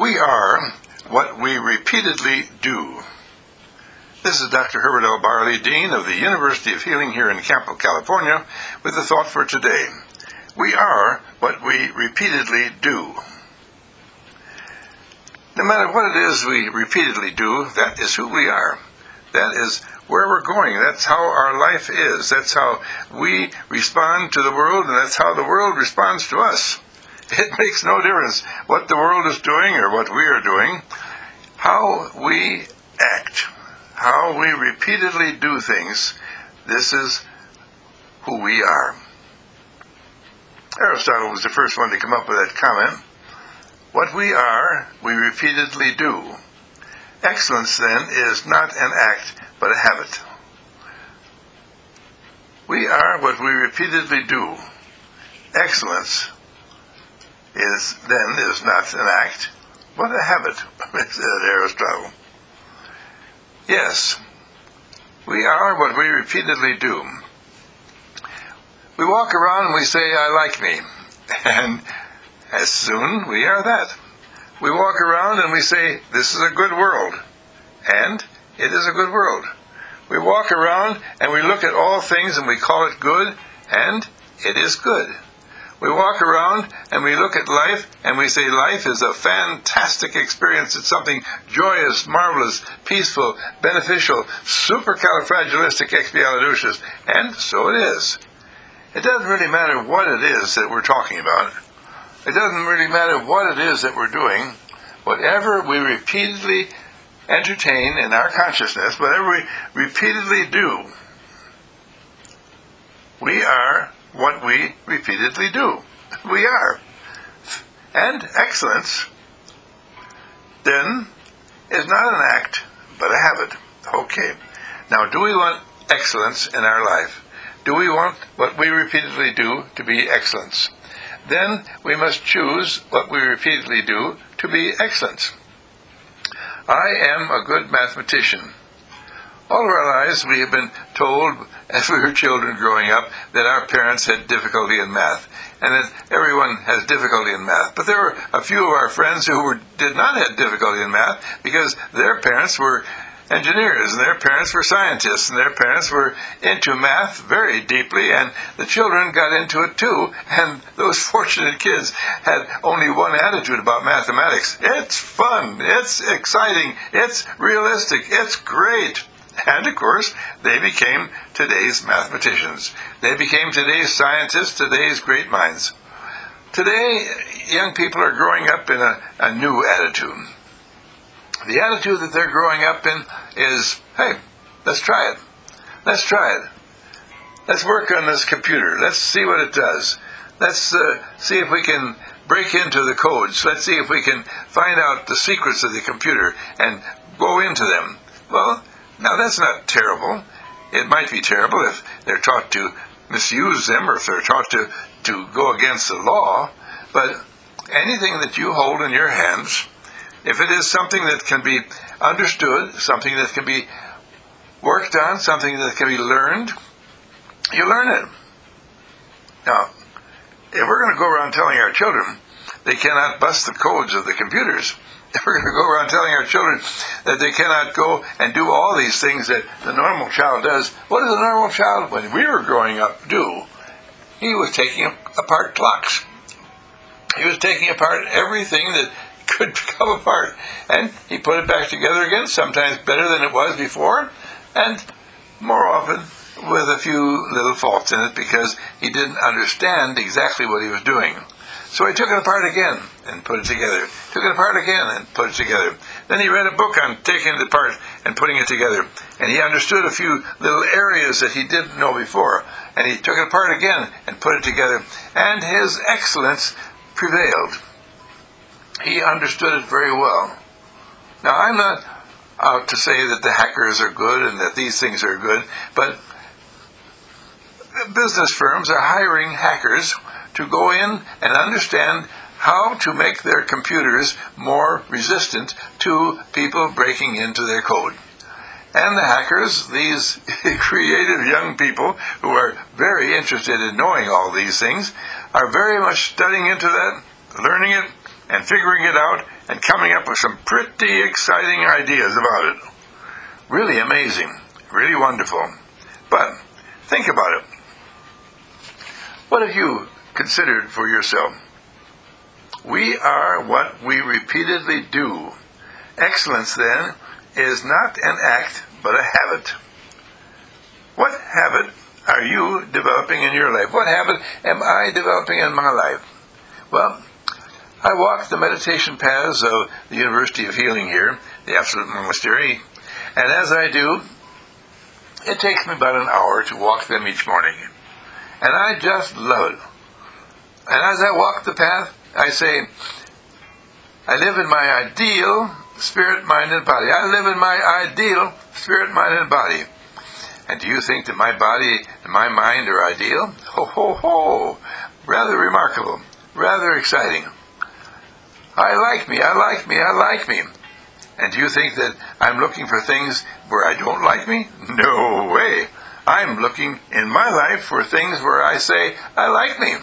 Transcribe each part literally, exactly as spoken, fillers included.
We are what we repeatedly do. This is Doctor Herbert L. Barley, Dean of the University of Healing here in Campo, California, with a thought for today. We are what we repeatedly do. No matter what it is we repeatedly do, that is who we are. That is where we're going. That's how our life is. That's how we respond to the world, and that's how the world responds to us. It makes no difference what the world is doing or what we are doing. How we act, how we repeatedly do things, this is who we are. Aristotle was the first one to come up with that comment. What we are, we repeatedly do. Excellence, then, is not an act, but a habit. We are what we repeatedly do. Excellence is then is not an act, but a habit, said Aristotle. Yes, we are what we repeatedly do. We walk around and we say, I like me, and as soon we are that. We walk around and we say, this is a good world, and it is a good world. We walk around and we look at all things and we call it good, and it is good. We walk around and we look at life and we say life is a fantastic experience. It's something joyous, marvelous, peaceful, beneficial, supercalifragilisticexpialidocious, and so it is. It doesn't really matter what it is that we're talking about. It doesn't really matter what it is that we're doing. Whatever we repeatedly entertain in our consciousness, whatever we repeatedly do, we are what we repeatedly do. We are. And excellence, then, is not an act, but a habit. Okay. Now, do we want excellence in our life? Do we want what we repeatedly do to be excellence? Then we must choose what we repeatedly do to be excellence. I am a good mathematician. All of our lives we have been told, as we were children growing up, that our parents had difficulty in math, and that everyone has difficulty in math. But there were a few of our friends who were, did not have difficulty in math because their parents were engineers, and their parents were scientists, and their parents were into math very deeply, and the children got into it too, and those fortunate kids had only one attitude about mathematics. It's fun, it's exciting, it's realistic, it's great. And, of course, they became today's mathematicians. They became today's scientists, today's great minds. Today, young people are growing up in a, a new attitude. The attitude that they're growing up in is, hey, let's try it. Let's try it. Let's work on this computer. Let's see what it does. Let's uh, see if we can break into the codes. Let's see if we can find out the secrets of the computer and go into them. Well, now, that's not terrible. It might be terrible if they're taught to misuse them or if they're taught to, to go against the law. But anything that you hold in your hands, if it is something that can be understood, something that can be worked on, something that can be learned, you learn it. Now, if we're going to go around telling our children they cannot bust the codes of the computers, if we're going to go around telling our children that they cannot go and do all these things that the normal child does, what does a normal child, when we were growing up, do? He was taking apart clocks. He was taking apart everything that could come apart, and he put it back together again, sometimes better than it was before, and more often with a few little faults in it because he didn't understand exactly what he was doing. So he took it apart again and put it together. Took it apart again and put it together. Then he read a book on taking it apart and putting it together. And he understood a few little areas that he didn't know before. And he took it apart again and put it together. And his excellence prevailed. He understood it very well. Now, I'm not out to say that the hackers are good and that these things are good, but business firms are hiring hackers to go in and understand how to make their computers more resistant to people breaking into their code. And the hackers, these creative young people who are very interested in knowing all these things, are very much studying into that, learning it, and figuring it out, and coming up with some pretty exciting ideas about it. Really amazing, really wonderful. But think about it. What have you considered for yourself? We are what we repeatedly do. Excellence, then, is not an act, but a habit. What habit are you developing in your life? What habit am I developing in my life? Well, I walk the meditation paths of the University of Healing here, the Absolute Monastery, and as I do, it takes me about an hour to walk them each morning. And I just love it. And as I walk the path, I say, I live in my ideal spirit, mind, and body. I live in my ideal spirit, mind, and body. And do you think that my body and my mind are ideal? Ho, ho, ho! Rather remarkable. Rather exciting. I like me, I like me, I like me. And do you think that I'm looking for things where I don't like me? No way. I'm looking in my life for things where I say, I like me.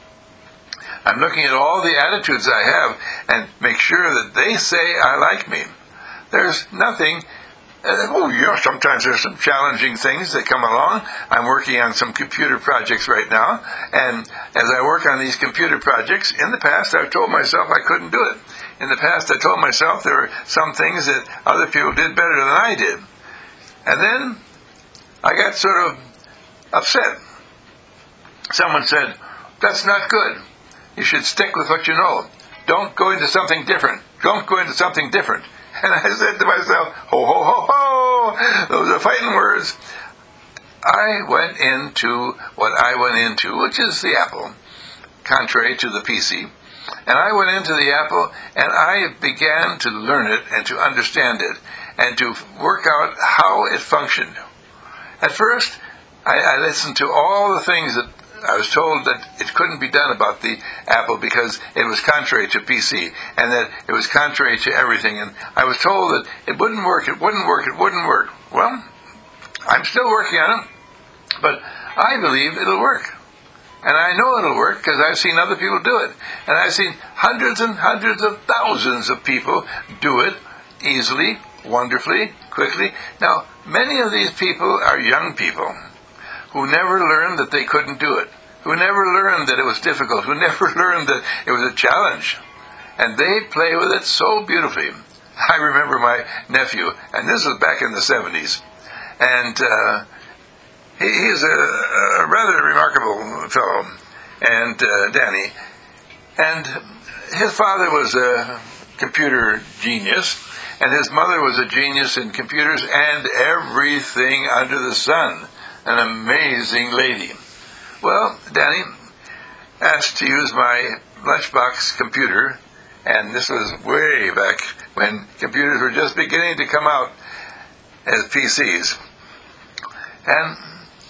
I'm looking at all the attitudes I have and make sure that they say I like me. There's nothing, uh, oh yeah, sometimes there's some challenging things that come along. I'm working on some computer projects right now, and as I work on these computer projects, in the past I've told myself I couldn't do it. In the past I told myself there were some things that other people did better than I did. And then I got sort of upset. Someone said, that's not good. You should stick with what you know. Don't go into something different. Don't go into something different. And I said to myself, ho, ho, ho, ho, those are fighting words. I went into what I went into, which is the Apple, contrary to the P C. And I went into the Apple, and I began to learn it and to understand it, and to work out how it functioned. At first, I, I listened to all the things that I was told that it couldn't be done about the Apple because it was contrary to P C, and that it was contrary to everything. And I was told that it wouldn't work, it wouldn't work, it wouldn't work. Well, I'm still working on it, but I believe it'll work. And I know it'll work because I've seen other people do it. And I've seen hundreds and hundreds of thousands of people do it easily, wonderfully, quickly. Now, many of these people are young people who never learned that they couldn't do it, who never learned that it was difficult, who never learned that it was a challenge. And they play with it so beautifully. I remember my nephew, and this was back in the seventies, and uh, he, he's a, a rather remarkable fellow, and uh, Danny, and his father was a computer genius, and his mother was a genius in computers and everything under the sun. An amazing lady. Well, Danny asked to use my lunchbox computer, and this was way back when computers were just beginning to come out as P Cs. And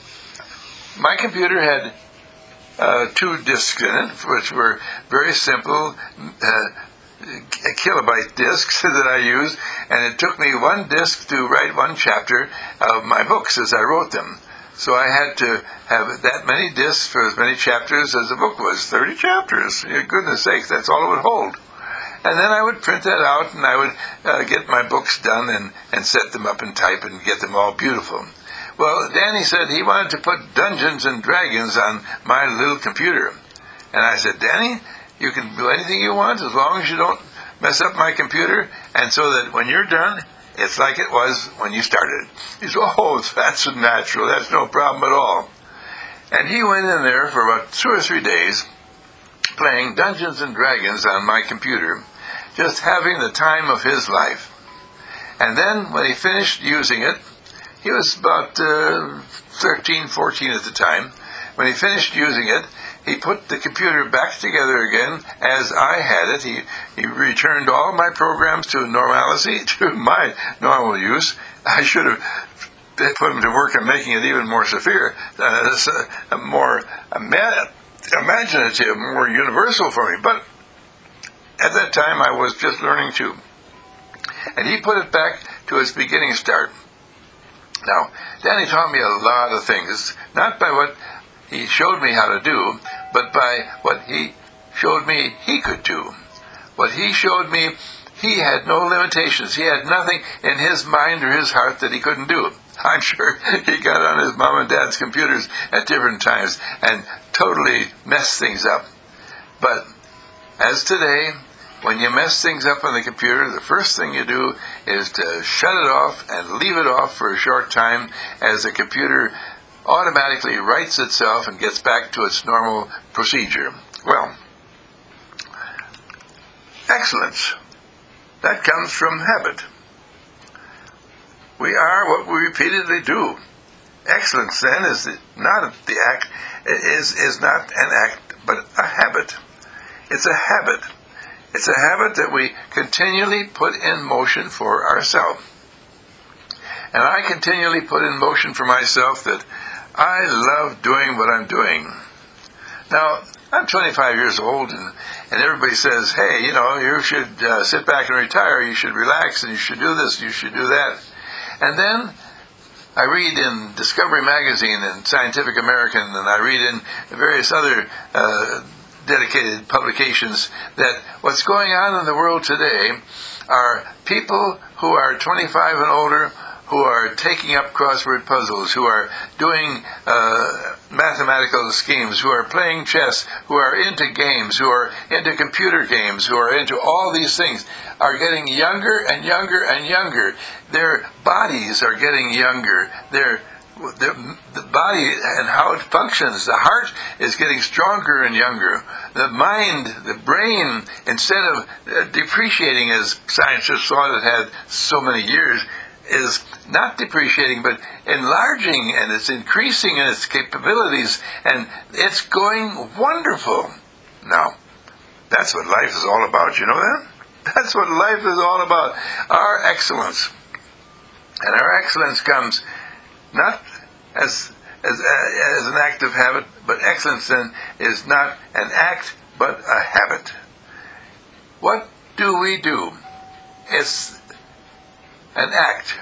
my computer had uh, two disks in it, which were very simple uh, kilobyte disks that I used, and it took me one disk to write one chapter of my books as I wrote them. So I had to have that many discs for as many chapters as the book was. thirty chapters. For goodness sakes, that's all it would hold. And then I would print that out, and I would uh, get my books done and, and set them up and type and get them all beautiful. Well, Danny said he wanted to put Dungeons and Dragons on my little computer. And I said, Danny, you can do anything you want as long as you don't mess up my computer, and so that when you're done, it's like it was when you started. He said, oh, that's natural. That's no problem at all. And he went in there for about two or three days playing Dungeons and Dragons on my computer, just having the time of his life. And then when he finished using it, he was about uh, thirteen, fourteen at the time. When he finished using it, he put the computer back together again as I had it. He, he returned all my programs to normalcy, to my normal use. I should have put him to work on making it even more severe, uh, uh, more ima- imaginative, more universal for me. But at that time, I was just learning too. And he put it back to its beginning start. Now, Danny taught me a lot of things, not by what he showed me how to do, but by what he showed me he could do. What he showed me He had no limitations. He had nothing in his mind or his heart that he couldn't do. I'm sure he got on his mom and dad's computers at different times and totally messed things up. But as today, when you mess things up on the computer, the first thing you do is to shut it off and leave it off for a short time as the computer automatically rights itself and gets back to its normal procedure. Well, excellence, that comes from habit. We are what we repeatedly do. Excellence, then, is not the act, is, is not an act, but a habit. It's a habit. It's a habit that we continually put in motion for ourselves. And I continually put in motion for myself that I love doing what I'm doing. Now, I'm twenty-five years old, and, and everybody says, hey, you know, you should uh, sit back and retire, you should relax, and you should do this, you should do that. And then I read in Discovery Magazine and Scientific American, and I read in various other uh, dedicated publications that what's going on in the world today are people who are twenty-five and older, who are taking up crossword puzzles, who are doing uh, mathematical schemes, who are playing chess, who are into games, who are into computer games, who are into all these things, are getting younger and younger and younger. Their bodies are getting younger. Their The, the body and how it functions, the heart is getting stronger and younger. The mind, the brain, instead of uh, depreciating as scientists thought it had so many years, is not depreciating but enlarging, and it's increasing in its capabilities, and it's going wonderful. Now, that's what life is all about, you know that? That's what life is all about, our excellence. And our excellence comes not as, as as an act of habit, but excellence then is not an act, but a habit. What do we do? It's an act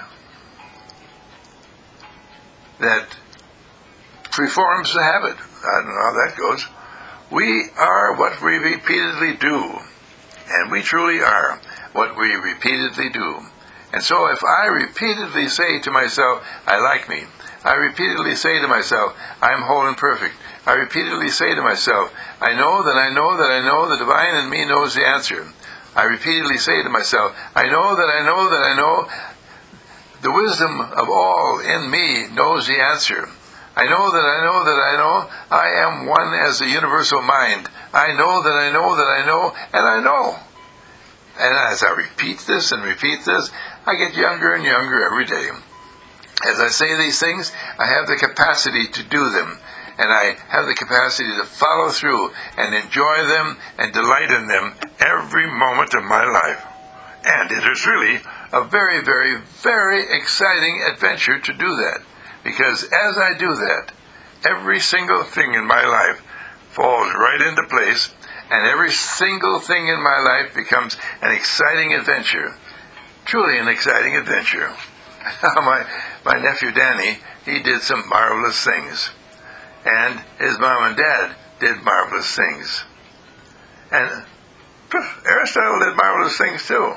that performs the habit. I don't know how that goes. We are what we repeatedly do, and we truly are what we repeatedly do. And so if I repeatedly say to myself, I like me, I repeatedly say to myself, I am whole and perfect. I repeatedly say to myself, I know that I know that I know the divine in me knows the answer. I repeatedly say to myself, I know that I know that I know the wisdom of all in me knows the answer. I know that I know that I know I am one as the universal mind. I know that I know that I know, and I know. And as I repeat this and repeat this, I get younger and younger every day. As I say these things, I have the capacity to do them, and I have the capacity to follow through and enjoy them and delight in them every moment of my life. And it is really a very, very, very exciting adventure to do that, because as I do that, every single thing in my life falls right into place, and every single thing in my life becomes an exciting adventure, truly an exciting adventure. my my nephew Danny, he did some marvelous things, and his mom and dad did marvelous things, and Aristotle did marvelous things too.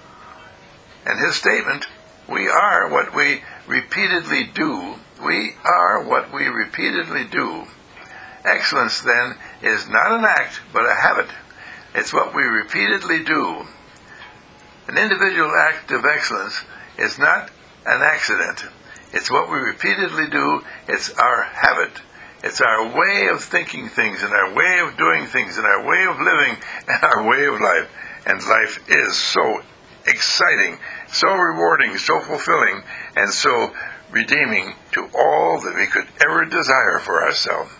And his statement, we are what we repeatedly do. We are what we repeatedly do. Excellence, then, is not an act, but a habit. It's what we repeatedly do. An individual act of excellence is not an accident. It's what we repeatedly do. It's our habit. It's our way of thinking things, and our way of doing things, and our way of living, and our way of life. And life is so exciting, so rewarding, so fulfilling, and so redeeming to all that we could ever desire for ourselves.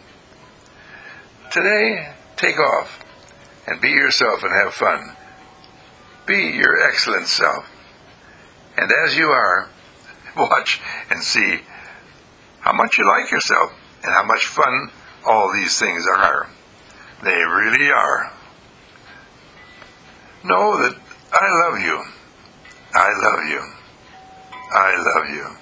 Today, take off and be yourself and have fun. Be your excellent self. And as you are, watch and see how much you like yourself and how much fun all these things are. They really are. Know that I love you. I love you. I love you.